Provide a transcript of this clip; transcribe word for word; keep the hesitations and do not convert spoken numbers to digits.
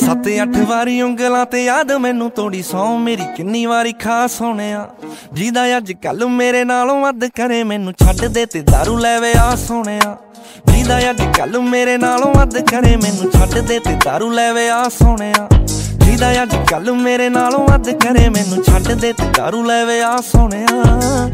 सत अठ वारी उंगलां ते याद मैनू तोड़ी सौ मेरी किन्नी वारी खा सोनिया। जिदा अज कल मेरे नालों वध करे मैनू छड्ड दे ते दारू लैवे आ सोनिया। जिदा अज कल मेरे नालों वध करे मैनू छड्ड दे ते दारू लैवे आ सोनिया। जिदा अज कल मेरे नालों वध करे मैनू छड्ड दे ते दारू लैवे आ सोनिया।